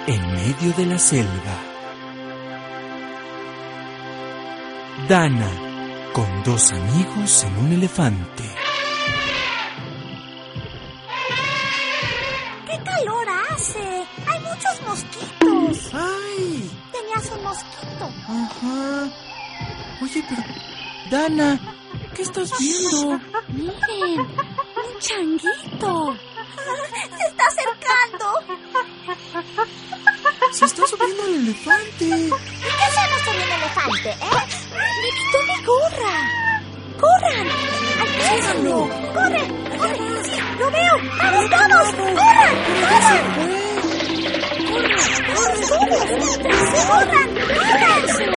en medio de la selva. Dana, con dos amigos en un elefante. ¡Qué calor hace! ¡Hay muchos mosquitos! ¡Ay! Tenías un mosquito. Ajá. Oye, pero... Dana, ¿qué estás viendo? Miren, un changuito. Se está acercando. Se está subiendo al elefante. ¿Y qué hacemos con el elefante, Me quitó mi gorra. ¡Corran! ¡Alcánzalo! ¡Corre! ¡Corre! ¡Sí, lo veo! ¡Vamos todos! ¡Corran! ¡Corran! ¡Corran! ¡Corran! ¡Corran! ¡Corran!